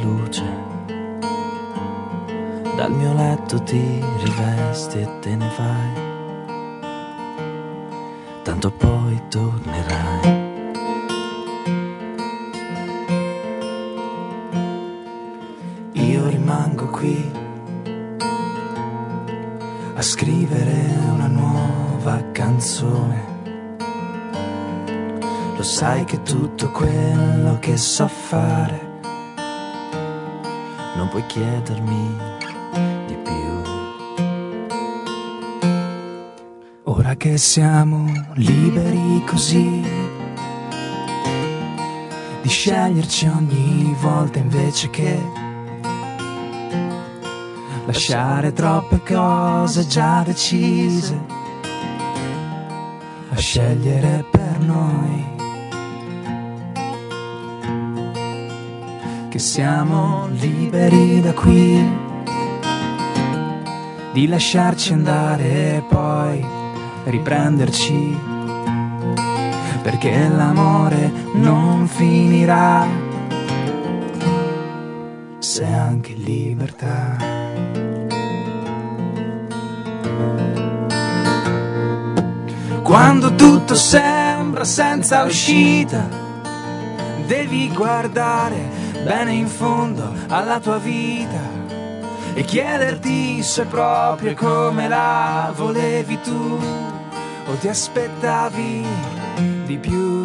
luce, dal mio letto ti rivesti e te ne vai, tanto poi tornerai. Io rimango qui a scrivere una nuova canzone. Lo sai che tutto quello che so fare non puoi chiedermi di più. Ora che siamo liberi così di sceglierci ogni volta invece che lasciare troppe cose già decise a scegliere per noi, che siamo liberi da qui di lasciarci andare e poi riprenderci, perché l'amore non finirà se anche libertà. Quando tutto sembra senza uscita, devi guardare bene in fondo alla tua vita e chiederti se proprio come la volevi tu o ti aspettavi di più.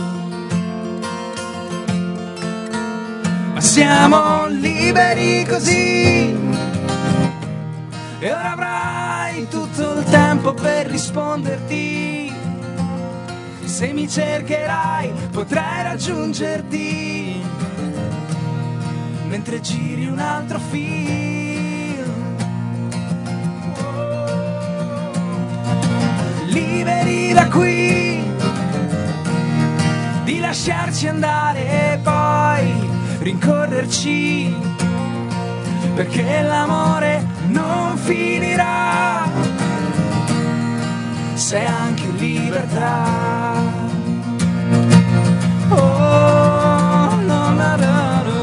Ma siamo liberi così e ora avrai tutto il tempo per risponderti. Se mi cercherai potrai raggiungerti mentre giri un altro film. Liberi da qui di lasciarci andare e poi rincorrerci, perché l'amore non finirà se anche libertà. Oh, no, no, no, no.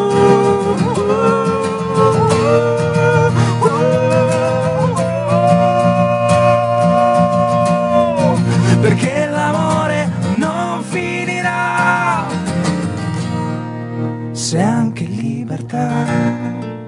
Perché l'amore non finirà se anche libertà.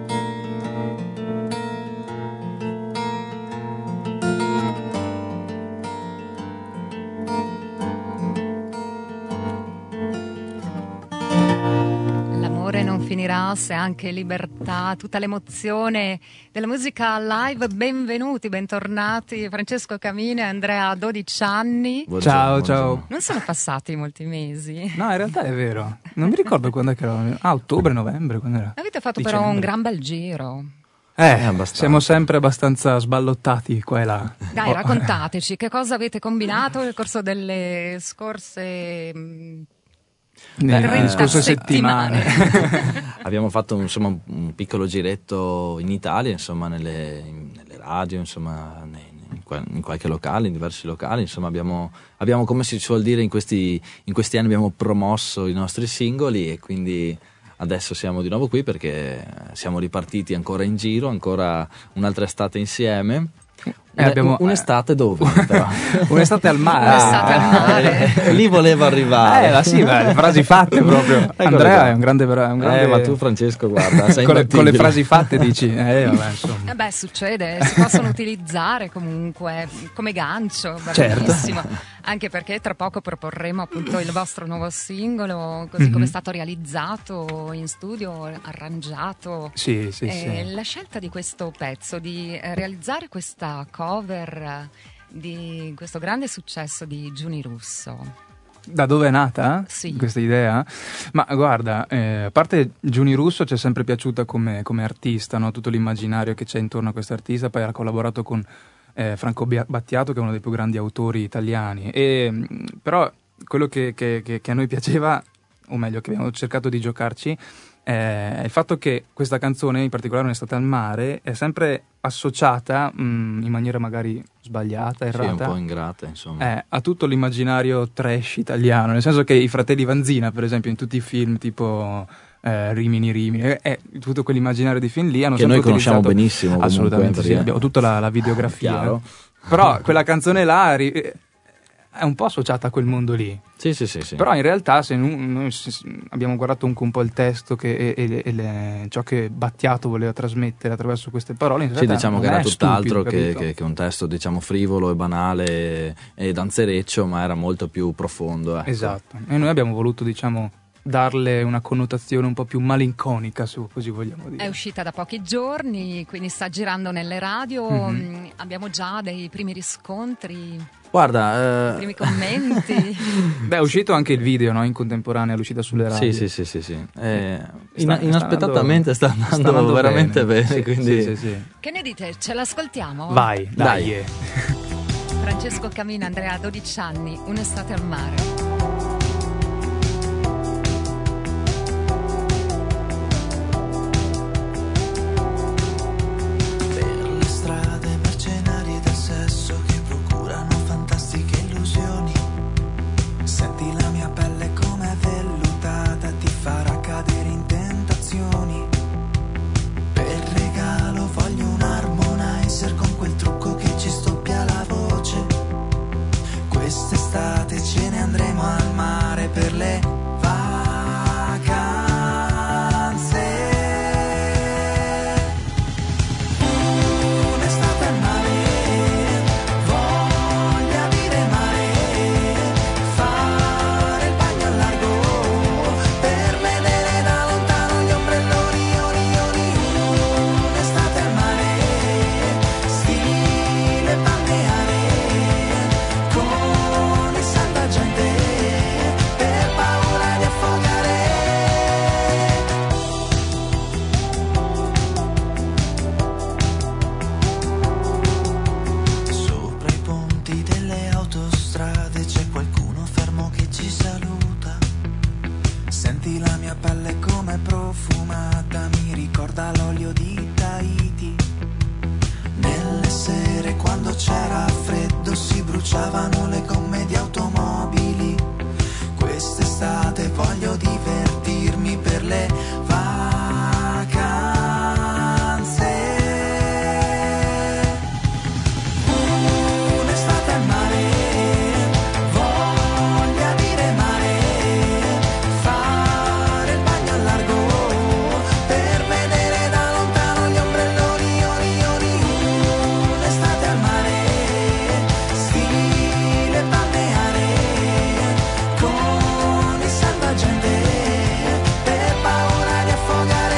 Finirà se anche libertà, tutta l'emozione della musica live. Benvenuti, bentornati Francesco Camino e Andrea, 12 anni. Ciao, ciao. Non sono passati molti mesi. No, in realtà è vero. Non mi ricordo quando è che era. Ottobre, novembre, quando era? Avete fatto Dicembre. però un gran bel giro. Siamo sempre abbastanza sballottati qua e là. Dai, raccontateci che cosa avete combinato nel corso delle scorse nelle scorse settimane. Abbiamo fatto un piccolo giretto in Italia, nelle radio, in qualche locale, in diversi locali, abbiamo, come si suol dire in questi anni, abbiamo promosso i nostri singoli e quindi adesso siamo di nuovo qui perché siamo ripartiti ancora in giro, ancora un'altra estate insieme. Abbiamo un'estate dove? Un'estate al mare. Un'estate al mare. Lì volevo arrivare. Le frasi fatte proprio. Andrea è un grande ma tu Francesco guarda, sei con le frasi fatte dici vabbè, succede, si possono utilizzare comunque come gancio, bellissimo. Certo. Anche perché tra poco proporremo appunto il vostro nuovo singolo, così come è stato realizzato in studio, arrangiato. Sì. La scelta di questo pezzo, di realizzare questa cover di questo grande successo di Giuni Russo. Da dove è nata sì. questa idea? Ma guarda, a parte Giuni Russo ci è sempre piaciuta come artista, no? Tutto l'immaginario che c'è intorno a questo artista, poi ha collaborato con Franco Battiato, che è uno dei più grandi autori italiani, però quello che a noi piaceva, o meglio che abbiamo cercato di giocarci, è il fatto che questa canzone, in particolare Un'estate al mare, è sempre associata in maniera magari sbagliata, errata, un po' ingrata, insomma, a tutto l'immaginario trash italiano, nel senso che i fratelli Vanzina, per esempio, in tutti i film tipo Rimini, tutto quell'immaginario di film lì hanno che sempre noi conosciamo utilizzato, benissimo comunque, assolutamente sì, abbiamo tutta la videografia, però quella canzone là è un po' associata a quel mondo lì. Sì. Però in realtà se noi abbiamo guardato anche un po' il testo ciò che Battiato voleva trasmettere attraverso queste parole, in realtà diciamo che era tutt'altro stupido, che un testo, diciamo, frivolo e banale e danzereccio, ma era molto più profondo, ecco. Esatto, e noi abbiamo voluto, diciamo, darle una connotazione un po' più malinconica, se così vogliamo dire. È uscita da pochi giorni, quindi sta girando nelle radio. Abbiamo già dei primi riscontri. Guarda, primi commenti. Beh, è uscito anche il video, no? In contemporanea, è uscita sulle radio. Sì. Inaspettatamente sta andando veramente bene. Sì, quindi... sì. Che ne dite? Ce l'ascoltiamo? Vai. Francesco Camina, Andrea, 12 anni, un'estate al mare. Quest'estate ce ne andremo al mare per le vacanze. Un'estate al mare, voglia di remare, fare il bagno al largo, per vedere da lontano gli ombrelloni, un'estate al mare, stile balneare, per paura di affogare. Sopra i ponti delle autostrade c'è qualcuno fermo che ci saluta. Senti la mia pelle come profumata, mi ricorda l'olio di Tahiti. Nelle sere quando c'era freddo si bruciavano le gomme di automobili. Quest'estate voglio divertirmi per le vacanze. Un'estate al mare, voglia di remare, fare il bagno al largo, per vedere da lontano gli ombrelloni, un'estate al mare, stile balneare, con il salvagente, per paura di affogare.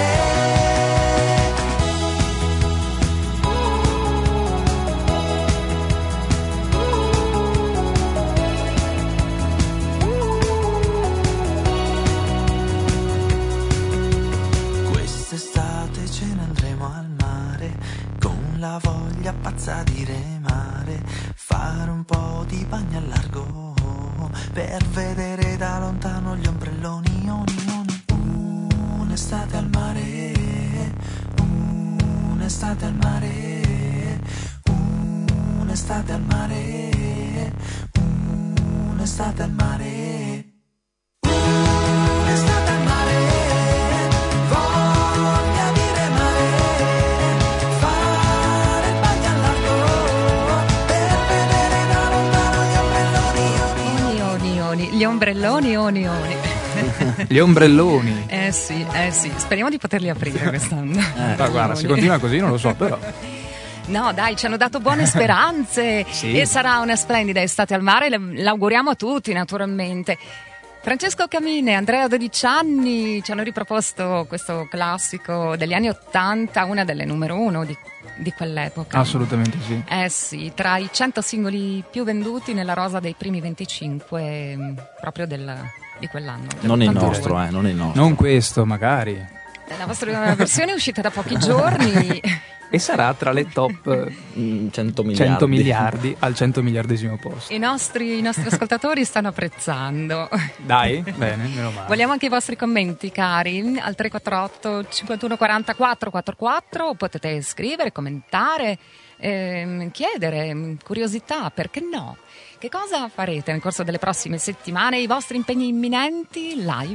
Quest'estate ce ne andremo al mare, con la voglia pazza di remare, fare un po' di bagno al largo, per vedere da lontano gli ombrelloni, un'estate al mare, un'estate al mare, un'estate al mare, un'estate al mare. Un'estate al mare, voglia di remare, fare il bagno al largo, per vedere da lontano gli ombrelloni. Gli ombrelloni, oni. Gli ombrelloni. Sì, speriamo di poterli aprire quest'anno. Ma guarda, se continua così non lo so, però. No, dai, ci hanno dato buone speranze. Sì. E sarà una splendida estate al mare, l'auguriamo a tutti naturalmente. Francesco Camine, Andrea, 12 anni, ci hanno riproposto questo classico degli anni '80, una delle numero uno di quell'epoca. Assolutamente sì. Sì, tra i 100 singoli più venduti nella rosa dei primi 25 proprio di quell'anno. Non il nostro, non il nostro. Non questo, magari. La vostra versione è uscita da pochi giorni. E sarà tra le top 100 miliardi al 100 miliardesimo posto. I nostri ascoltatori stanno apprezzando. Dai, bene, meno male. Vogliamo anche i vostri commenti, cari, al 348 51 40 444. Potete scrivere, commentare, chiedere, curiosità, perché no? Che cosa farete nel corso delle prossime settimane? I vostri impegni imminenti live?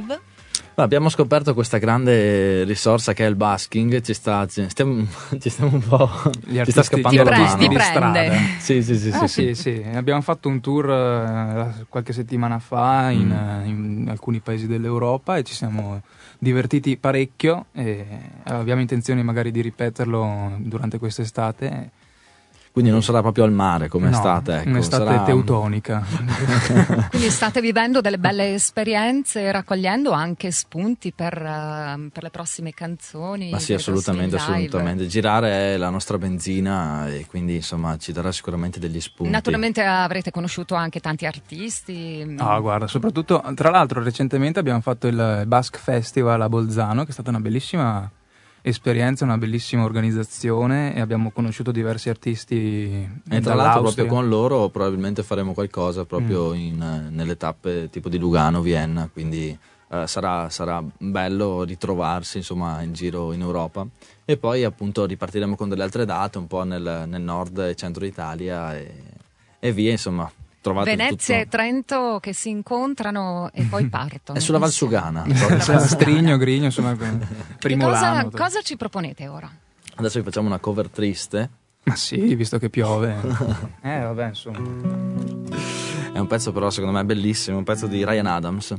Abbiamo scoperto questa grande risorsa che è il busking, ci stiamo un po', ci sta scappando la mano. Ti prende. Sì. Abbiamo fatto un tour qualche settimana fa in alcuni paesi dell'Europa e ci siamo divertiti parecchio e abbiamo intenzione magari di ripeterlo durante quest'estate. Quindi non sarà proprio al mare come estate, ecco. Un'estate sarà teutonica. Quindi state vivendo delle belle esperienze, raccogliendo anche spunti per le prossime canzoni. Ma sì, assolutamente. Girare è la nostra benzina e quindi insomma ci darà sicuramente degli spunti. Naturalmente avrete conosciuto anche tanti artisti. Guarda, soprattutto, tra l'altro recentemente abbiamo fatto il Basque Festival a Bolzano, che è stata una bellissima esperienza, una bellissima organizzazione e abbiamo conosciuto diversi artisti e tra l'altro proprio con loro probabilmente faremo qualcosa proprio nelle tappe tipo di Lugano, Vienna, quindi sarà bello ritrovarsi insomma in giro in Europa e poi appunto ripartiremo con delle altre date un po' nel nord e centro Italia e via insomma. Venezia tutto. e Trento che si incontrano e poi partono. È sulla Valsugana. Strigno, Grigno, insomma, Primolano. Cosa ci proponete ora? Adesso vi facciamo una cover triste. Ma sì, visto che piove. Vabbè, insomma. È un pezzo però secondo me bellissimo, un pezzo di Ryan Adams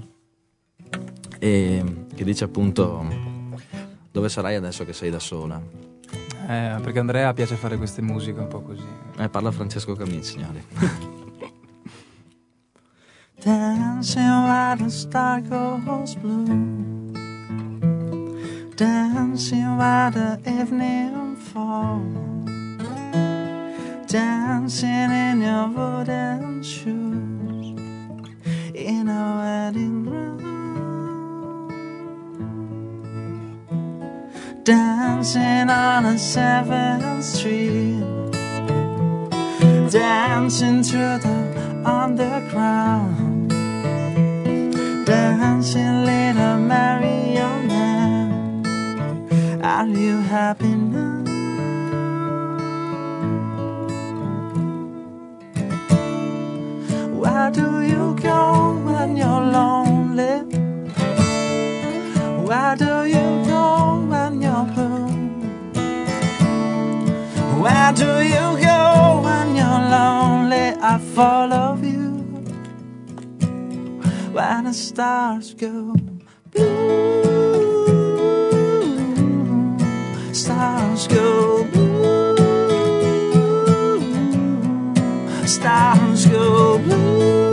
e che dice appunto: dove sarai adesso che sei da sola? Perché Andrea piace fare queste musiche un po' così. Parla Francesco Cammin, signori. Dancing while the star goes blue, dancing while the evening falls, dancing in your wooden shoes in a wedding room, dancing on a 7th Street, dancing through the underground, dancing little marionette. Are you happy now? Where do you go when you're lonely? Where do you go when you're blue? Where do you go when you're lonely? I follow you. When the stars go blue, stars go blue, stars go blue,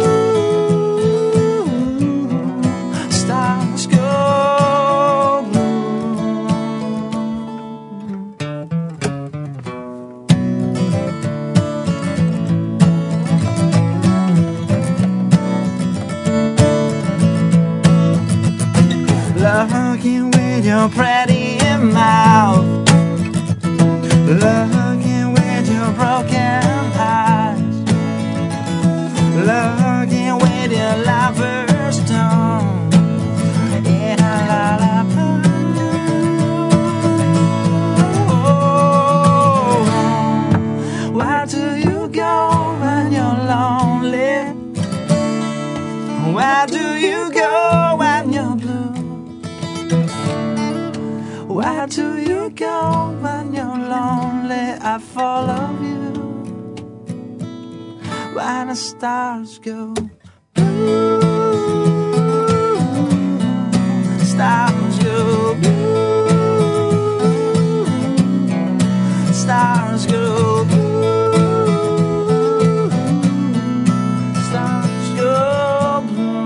stars go looking with your pretty mouth, looking with your broken eyes, looking with your lover's tongue in a lullaby. Oh, where do you go when you're lonely? Where do you go when you're blue? Where do you go when you're lonely? I follow you. When the stars go blue, stars go blue, stars go blue, stars go blue.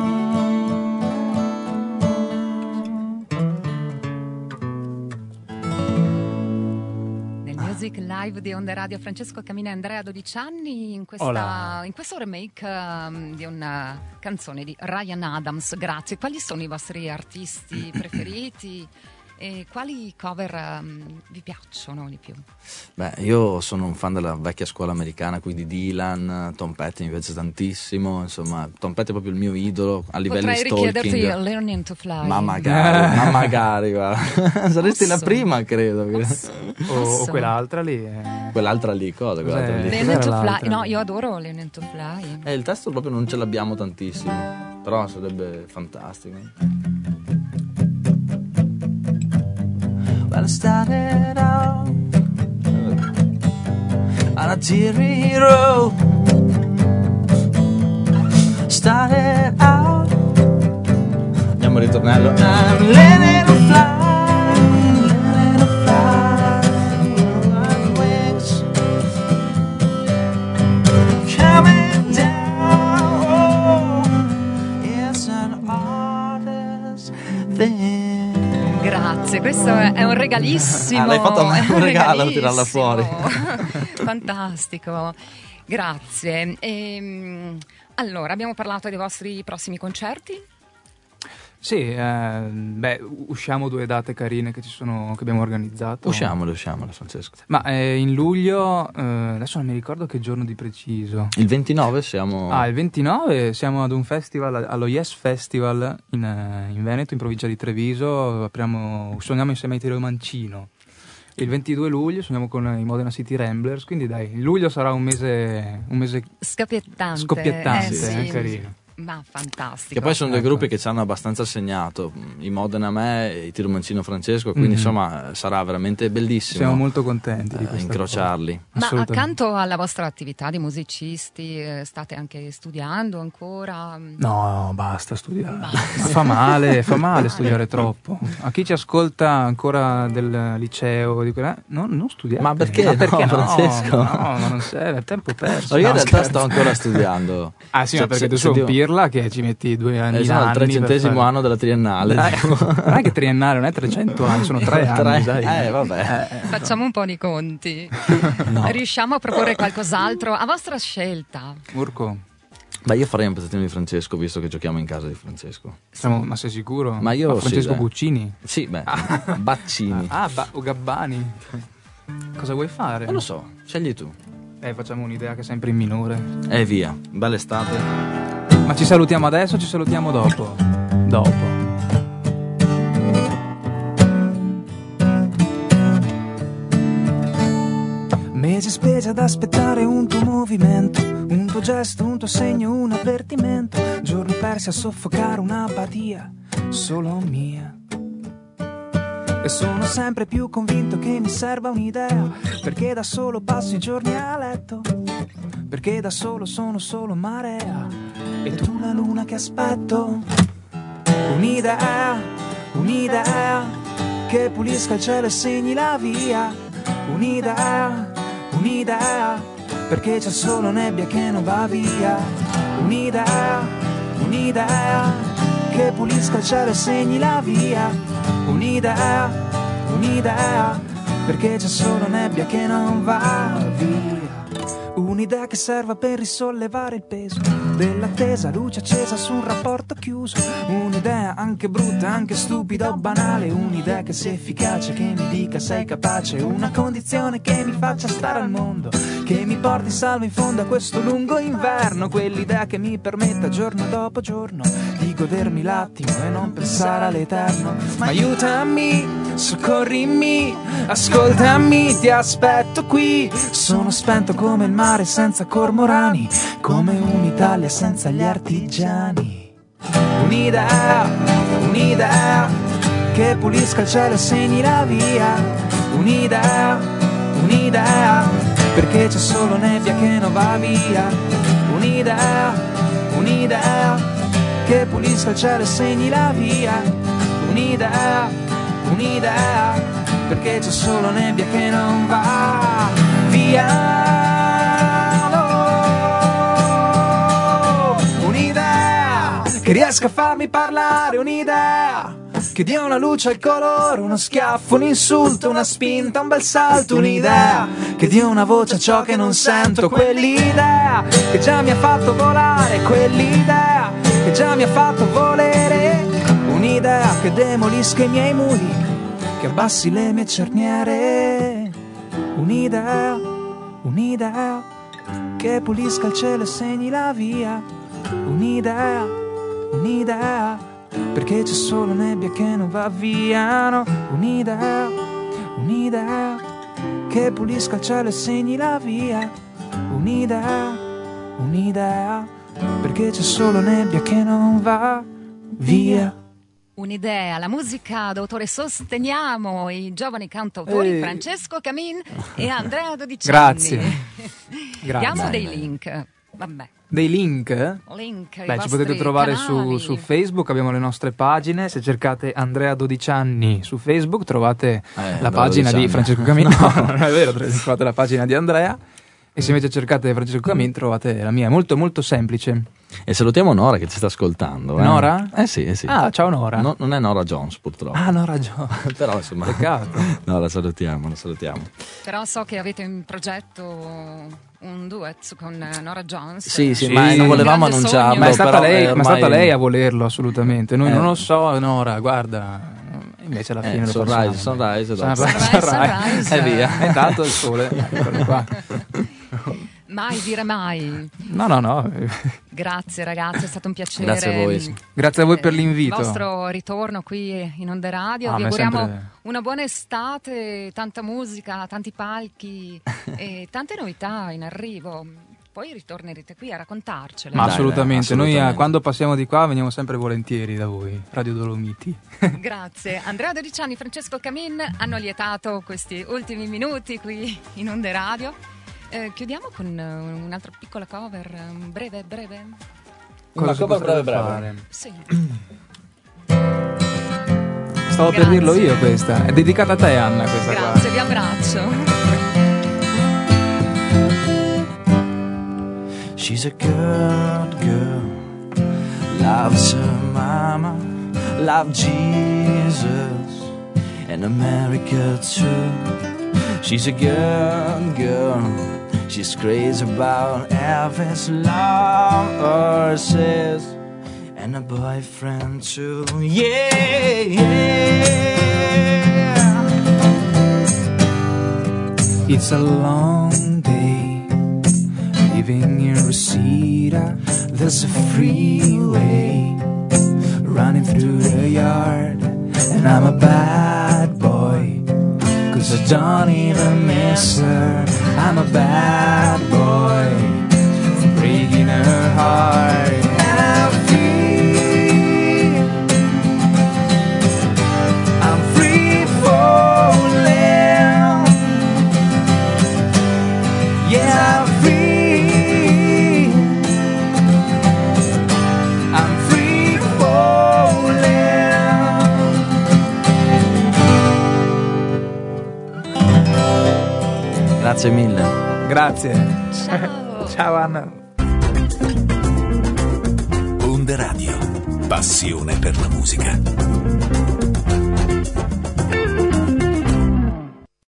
Music Live di Onda Radio, Francesco Cammin e Andrea, 12 anni, in questo remake di una canzone di Ryan Adams. Grazie. Quali sono i vostri artisti preferiti e quali cover vi piacciono di più? Beh, io sono un fan della vecchia scuola americana, quindi Dylan, Tom Petty mi piace tantissimo, insomma Tom Petty è proprio il mio idolo a livello stalking. Potrei richiederti Learning to Fly. Ma magari guarda. Saresti la prima, credo. O quell'altra lì. Quell'altra lì, cosa? Quell'altra lì. Learning to Fly. No, io adoro Learning to Fly. Il testo proprio non ce l'abbiamo tantissimo, però sarebbe fantastico. Well, I started out on a teary road. Started out. Andiamo al ritornello. I'm letting it fly, letting it fly, like wings coming down. Oh, it's an artist thing. Grazie, questo è un regalissimo. L'hai fatto un regalo, tirarla fuori. Fantastico, grazie. Allora, abbiamo parlato dei vostri prossimi concerti? Sì, usciamo 2 date carine che abbiamo organizzato. Usciamole, Francesco. Ma in luglio, adesso non mi ricordo che giorno di preciso. Il 29 siamo... Il 29 siamo ad un festival, allo Yes Festival in Veneto, in provincia di Treviso. Suoniamo insieme ai Tiro Mancino. Il 22 luglio suoniamo con i Modena City Ramblers, quindi dai, il luglio sarà un mese scoppiettante, sì. Carino. Ma fantastico. Che poi sono 2 gruppi che ci hanno abbastanza segnato, i Modena a me e i Tiro Mancino Francesco, quindi insomma sarà veramente bellissimo. Siamo molto contenti di incrociarli. Ma accanto alla vostra attività di musicisti state anche studiando ancora? No, basta studiare. Fa male studiare troppo. A chi ci ascolta ancora del liceo, non studiate. Ma perché? No, Francesco? No, ma non serve, è tempo perso. Io in realtà sto ancora studiando. Ah sì, ma perché tu sei un pirla che ci metti 2 anni. Esatto, il 300° anno della triennale. Non è che triennale, non è 300 anni, sono 3 anni. Dai. Vabbè. Facciamo un po' di conti. No. Riusciamo a proporre qualcos'altro a vostra scelta? Urco. Beh, io farei un pezzettino di Francesco, visto che giochiamo in casa di Francesco. Ma sei sicuro? Ma io Francesco sì, Guccini? Sì, Baccini. O Gabbani. Cosa vuoi fare? Non lo so, scegli tu. Facciamo un'idea che è sempre in minore. Via, bella estate. Ma ci salutiamo adesso o ci salutiamo dopo? Dopo. Mesi spesi ad aspettare un tuo movimento, un tuo gesto, un tuo segno, un avvertimento. Giorni persi a soffocare un'apatia solo mia. E sono sempre più convinto che mi serva un'idea, perché da solo passo i giorni a letto, perché da solo sono solo marea, e tu la luna che aspetto. Un'idea, un'idea, che pulisca il cielo e segni la via. Un'idea, un'idea, perché c'è solo nebbia che non va via. Un'idea, un'idea, che pulisca il cielo e segni la via. Un'idea, un'idea, perché c'è solo nebbia che non va via. Un'idea che serva per risollevare il peso dell'attesa, luce accesa su un rapporto chiuso. Un'idea anche brutta, anche stupida o banale. Un'idea che sia efficace, che mi dica sei capace. Una condizione che mi faccia stare al mondo, che mi porti salvo in fondo a questo lungo inverno. Quell'idea che mi permetta giorno dopo giorno di godermi l'attimo e non pensare all'eterno. Ma aiutami, soccorrimi, ascoltami, ti aspetto qui. Sono spento come il mare senza cormorani, come un'Italia senza gli artigiani. Un'idea, un'idea, che pulisca il cielo e segni la via. Un'idea, un'idea, perché c'è solo nebbia che non va via. Un'idea, un'idea, che pulisca il cielo e segni la via. Un'idea, un'idea, perché c'è solo nebbia che non va via. Un'idea che riesca a farmi parlare, un'idea che dia una luce al colore, uno schiaffo, un insulto, una spinta, un bel salto. Un'idea che dia una voce a ciò che non sento, quell'idea che già mi ha fatto volare, quell'idea che già mi ha fatto volere. Un'idea che demolisca i miei muri, che abbassi le mie cerniere. Un'idea, un'idea, che pulisca il cielo e segni la via. Un'idea, un'idea, perché c'è solo nebbia che non va via, no. Un'idea, un'idea, che pulisca il cielo e segni la via. Un'idea, un'idea, perché c'è solo nebbia che non va via. Un'idea, la musica d'autore. Sosteniamo i giovani cantautori Francesco Camin e Andrea Dodicianni. Grazie. Diamo dei link. Vabbè. Dei link? Beh, ci potete trovare su Facebook, abbiamo le nostre pagine. Se cercate Andrea Dodicianni su Facebook trovate la pagina di Francesco Camin. No, non è vero, trovate la pagina di Andrea. E se invece cercate Francesco Camin trovate la mia, è molto molto semplice. E salutiamo Nora che ci sta ascoltando. Nora? Sì. Ah, ciao Nora. No, non è Nora Jones purtroppo. Ah, Nora Jones. Però insomma. Peccato. No, la salutiamo. Però so che avete in progetto un duet con Nora Jones. Sì, ma non volevamo annunciarlo. Ma è stata lei a volerlo, assolutamente. Noi non lo so, Nora, guarda. Invece alla fine Sunrise e via. Intanto il sole. Eccolo qua. Mai dire mai. No. Grazie ragazzi, è stato un piacere. Grazie a voi. Grazie a voi per l'invito. Il vostro ritorno qui in Onda Radio. Vi auguriamo una buona estate, tanta musica, tanti palchi e tante novità in arrivo. Poi ritornerete qui a raccontarcele. Ma assolutamente. Noi quando passiamo di qua veniamo sempre volentieri da voi, Radio Dolomiti. Grazie. Andrea Dodicianni e Francesco Camin hanno lietato questi ultimi minuti qui in Onda Radio. Chiudiamo con un'altra piccola cover, breve. Una cover breve. Sì. Stavo per dirlo io questa. È dedicata a te, Anna, questa qua. Grazie, vi abbraccio. She's a good girl, loves her mama, loves Jesus, and America too. She's a good girl, she's crazy about Elvis, love horses, and a boyfriend too. Yeah. It's a long day living in Reseda. There's a freeway running through the yard, and I'm a bad boy, 'cause I don't even miss her. I'm a bad boy for breaking her heart. And I'm free, I'm free falling. Yeah, I'm free, I'm free falling. Grazie mille. Grazie. Ciao. Ciao Anna. Onda Radio, passione per la musica.